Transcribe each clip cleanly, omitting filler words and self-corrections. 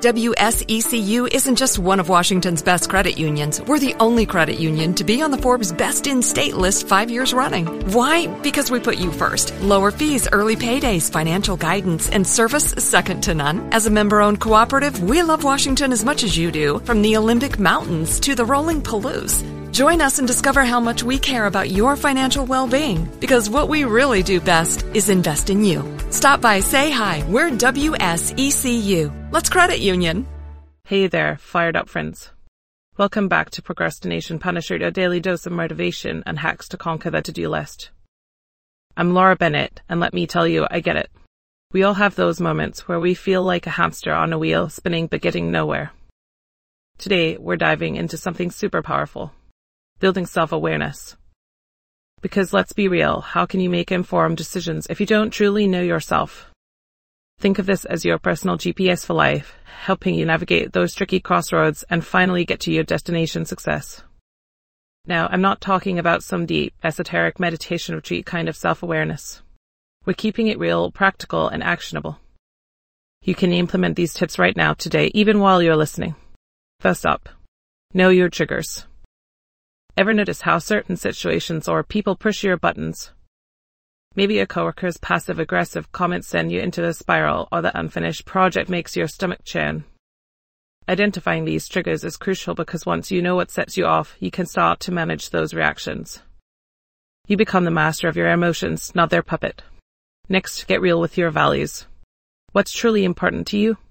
WSECU isn't just one of Washington's best credit unions. We're the only credit union to be on the Forbes Best in State list 5 years running. Why? Because we put you first. Lower fees, early paydays, financial guidance, and service second to none. As a member-owned cooperative, we love Washington as much as you do, from the Olympic Mountains to the rolling Palouse. Join us and discover how much we care about your financial well-being, because what we really do best is invest in you. Stop by, say hi. We're WSECU. Let's credit union. Hey there, fired up friends. Welcome back to Procrastination Punisher, your daily dose of motivation and hacks to conquer the to-do list. I'm Laura Bennett, and let me tell you, I get it. We all have those moments where we feel like a hamster on a wheel spinning but getting nowhere. Today, we're diving into something super powerful. Building self-awareness. Because let's be real, how can you make informed decisions if you don't truly know yourself? Think of this as your personal GPS for life, helping you navigate those tricky crossroads and finally get to your destination success. Now, I'm not talking about some deep, esoteric meditation retreat kind of self-awareness. We're keeping it real, practical, and actionable. You can implement these tips right now today, even while you're listening. First up, know your triggers. Ever notice how certain situations or people push your buttons? Maybe a coworker's passive-aggressive comments send you into a spiral, or the unfinished project makes your stomach churn. Identifying these triggers is crucial because once you know what sets you off, you can start to manage those reactions. You become the master of your emotions, not their puppet. Next, get real with your values. What's truly important to you?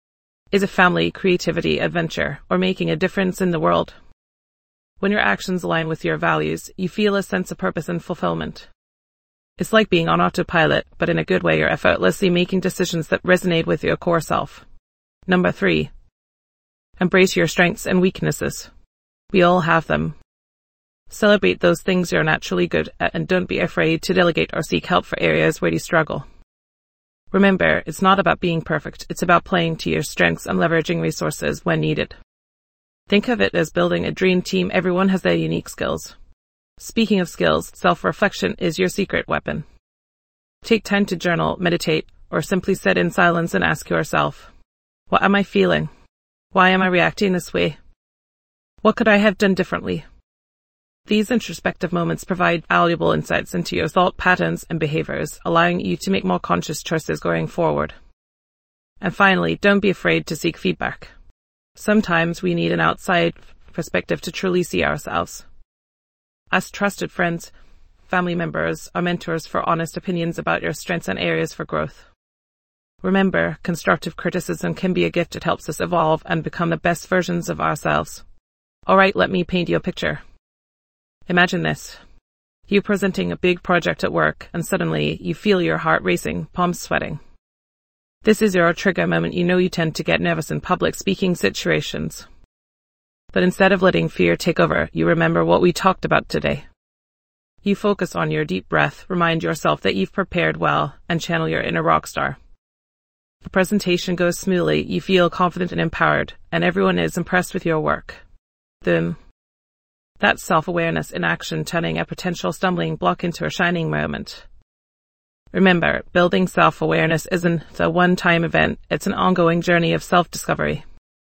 Is it family, creativity, adventure, or making a difference in the world? When your actions align with your values, you feel a sense of purpose and fulfillment. It's like being on autopilot, but in a good way. You're effortlessly making decisions that resonate with your core self. Number 3. Embrace your strengths and weaknesses. We all have them. Celebrate those things you're naturally good at and don't be afraid to delegate or seek help for areas where you struggle. Remember, it's not about being perfect. It's about playing to your strengths and leveraging resources when needed. Think of it as building a dream team. Everyone has their unique skills. Speaking of skills, self-reflection is your secret weapon. Take time to journal, meditate, or simply sit in silence and ask yourself, what am I feeling? Why am I reacting this way? What could I have done differently? These introspective moments provide valuable insights into your thought patterns and behaviors, allowing you to make more conscious choices going forward. And finally, don't be afraid to seek feedback. Sometimes we need an outside perspective to truly see ourselves. Ask trusted friends, family members, or mentors for honest opinions about your strengths and areas for growth. Remember, constructive criticism can be a gift. It helps us evolve and become the best versions of ourselves. Alright, let me paint you a picture. Imagine this. You presenting a big project at work, and suddenly you feel your heart racing, palms sweating. This is your trigger moment. You know you tend to get nervous in public speaking situations. But instead of letting fear take over, you remember what we talked about today. You focus on your deep breath, remind yourself that you've prepared well, and channel your inner rock star. The presentation goes smoothly, you feel confident and empowered, and everyone is impressed with your work. Then, that's self-awareness in action, turning a potential stumbling block into a shining moment. Remember, building self-awareness isn't a one-time event, it's an ongoing journey of self-discovery.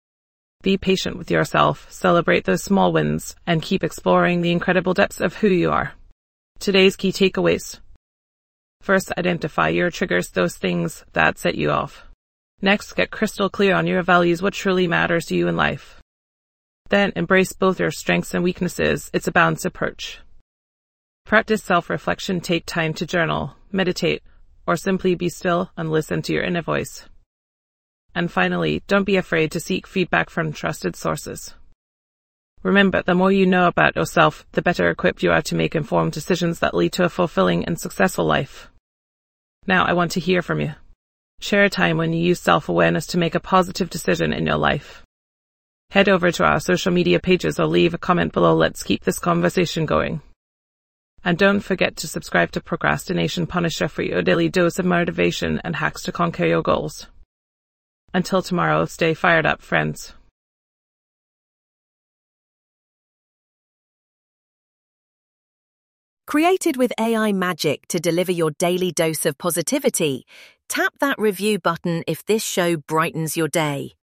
Be patient with yourself, celebrate those small wins, and keep exploring the incredible depths of who you are. Today's key takeaways. First, identify your triggers, those things that set you off. Next, get crystal clear on your values, what truly matters to you in life. Then, embrace both your strengths and weaknesses. It's a balanced approach. Practice self-reflection, take time to journal, meditate, or simply be still and listen to your inner voice. And finally, don't be afraid to seek feedback from trusted sources. Remember, the more you know about yourself, the better equipped you are to make informed decisions that lead to a fulfilling and successful life. Now, I want to hear from you. Share a time when you use self-awareness to make a positive decision in your life. Head over to our social media pages or leave a comment below. Let's keep this conversation going. And don't forget to subscribe to Procrastination Punisher for your daily dose of motivation and hacks to conquer your goals. Until tomorrow, stay fired up, friends. Created with AI magic to deliver your daily dose of positivity, tap that review button if this show brightens your day.